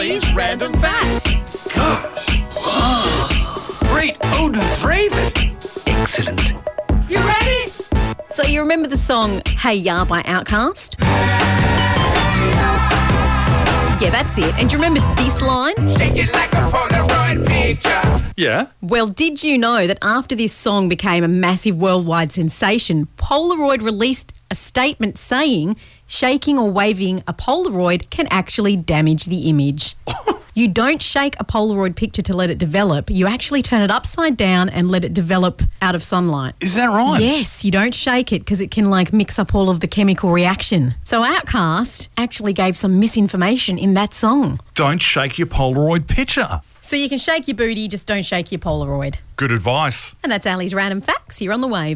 Ali's Random Facts. Great Odin's Raven. Excellent. You ready? So you remember the song Hey Ya by Outkast? Yeah, that's it. And do you remember this line? Shake it like a Polaroid picture. Yeah. Well, did you know that after this song became a massive worldwide sensation, Polaroid released a statement saying shaking or waving a Polaroid can actually damage the image. You don't shake a Polaroid picture to let it develop. You actually turn it upside down and let it develop out of sunlight. Is that right? Yes, you don't shake it because it can mix up all of the chemical reaction. So Outkast actually gave some misinformation in that song. Don't shake your Polaroid picture. So you can shake your booty, just don't shake your Polaroid. Good advice. And that's Ali's Random Facts here on The Wave.